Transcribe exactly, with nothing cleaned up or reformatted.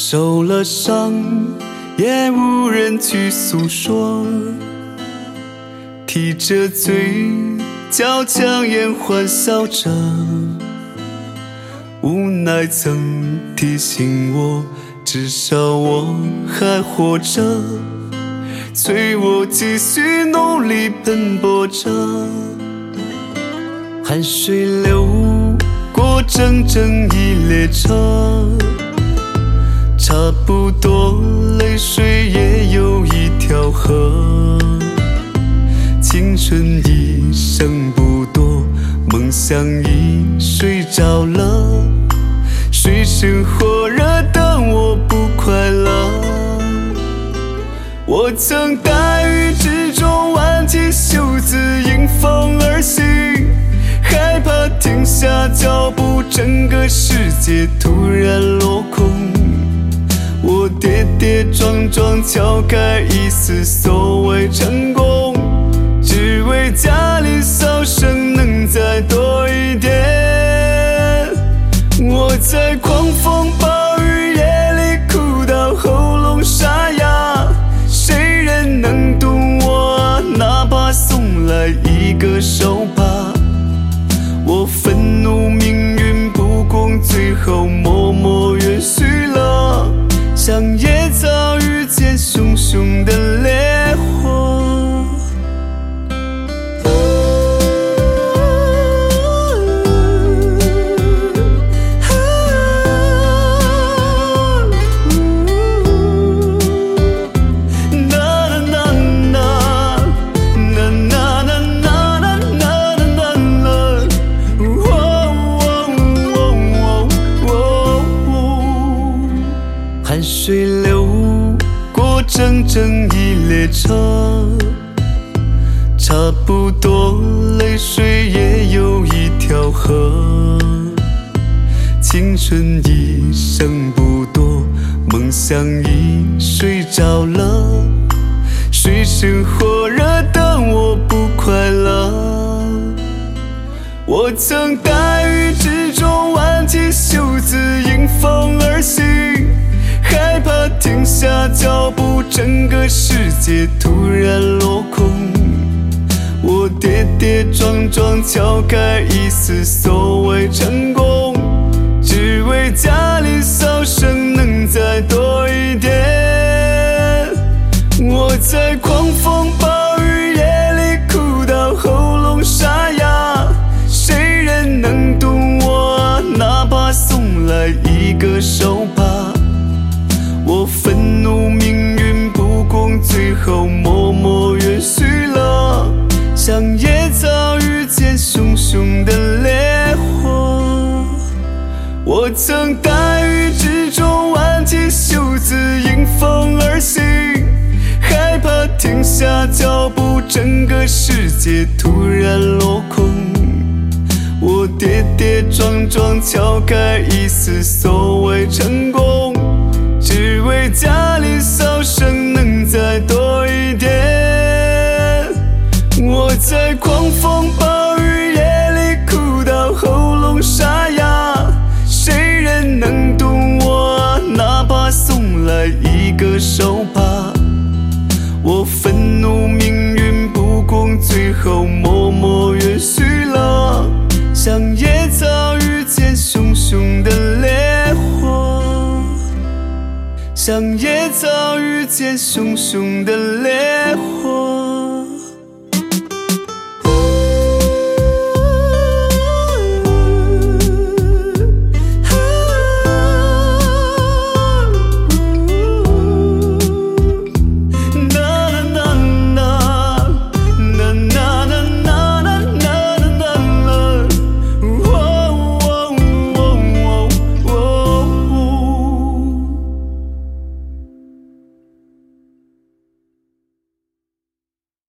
受了伤也无人去诉说，提着嘴角强颜欢笑着，无奈曾提醒我，至少我还活着，催我继续努力奔波着。汗水流过整整一列车，差不多泪水也有一条河。青春一生不多，梦想已睡着了，水深火热的我不快乐。我曾大雨之中挽起袖子迎风而行，害怕停下脚步，整个世界突然落空。我跌跌撞撞敲开一丝所谓成功，只为家里笑声能再多一点。我在狂风暴雨夜里哭到喉咙沙哑，谁人能懂我啊？哪怕送来一个手帕。我愤怒命运不公，最后默默允许了，像野草遇见熊熊的烈火。汗水流过整整一列车，差不多泪水也有一条河。青春一生不多，梦想已睡着了，水深火热的我不快乐。我曾大雨之中挽起袖子迎风而行，害怕停下脚步，整个世界突然落空。我跌跌撞撞敲开一丝所谓成功，只为家里笑声能再多一点。我在狂风暴雨夜里哭到喉咙沙哑，谁人能懂我啊？哪怕送来一个手帕。我愤怒命运不公，最后默默允许了，像野草遇见熊熊的烈火。我曾大雨之中挽起袖子迎风而行，害怕停下脚步，整个世界突然落空。我跌跌撞撞敲开一丝所谓成功，只为家里笑声能再多一点。我在狂风暴雨夜里哭到喉咙沙哑，谁人能懂我啊？哪怕送来一个手帕。我愤怒命运不公，最后默默允许了，像野草遇见熊熊的烈火，像野草遇见熊熊